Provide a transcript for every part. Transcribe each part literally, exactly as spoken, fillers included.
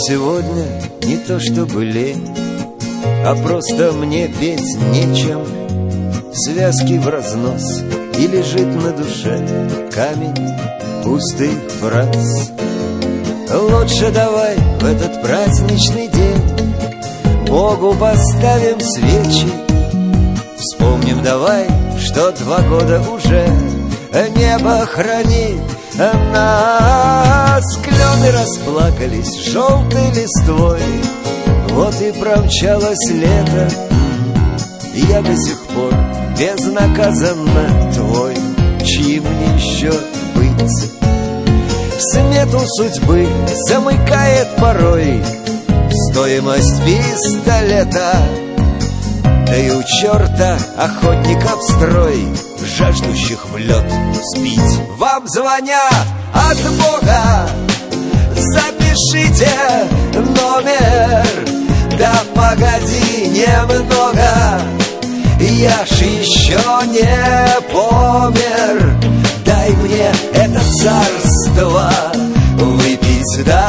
сегодня не то чтобы лень, а просто мне петь нечем. Связки в разнос, и лежит на душе камень пустых фраз. Лучше давай в этот праздничный день Богу поставим свечи. Вспомним давай, что два года уже небо хранит нас. Клены расплакались желтой листвой, вот и промчалось лето. Я до сих пор безнаказанно твой, чьим мне еще быть? Смету судьбы замыкает порой стоимость пистолета. Да и у черта охотников строй, жаждущих в лед спить. Вам звонят от Бога, запишите номер. Да погоди немного, я ж еще не помер. Дай мне это царство выпить до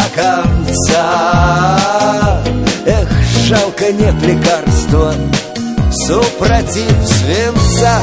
конца. Эх, жалко нет лекарства супротив свинца.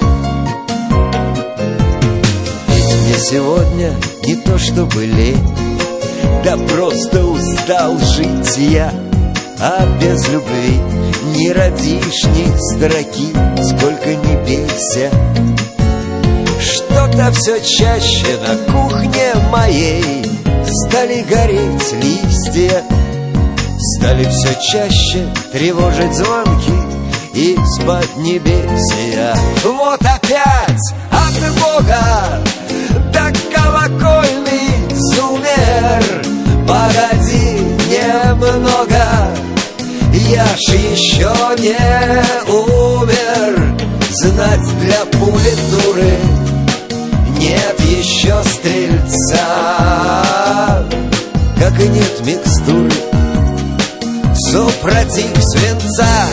Ведь мне сегодня не то чтобы лень, да просто устал жить я. А без любви не родишь ни строки, сколько ни бейся. Что-то все чаще на кухне моей стали гореть листья, стали все чаще тревожить звонки из-под небесия. Вот опять от Бога, да колокольный зумер. Погоди немного, я ж еще не умер. Знать для пули дуры нет еще стрельца, как и нет микстуры супротив свинца.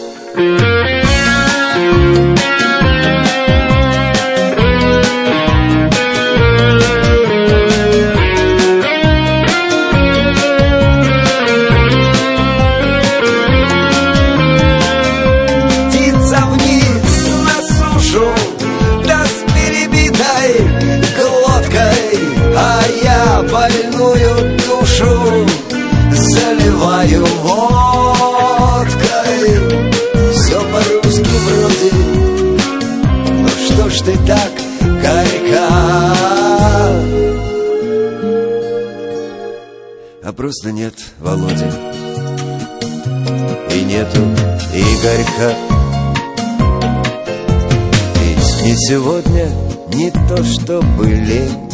Больную душу заливаю водкой. Все по-русски вроде, но что ж ты так горька? А просто нет Володи, и нету Игорька. Ведь не сегодня не то чтобы лень,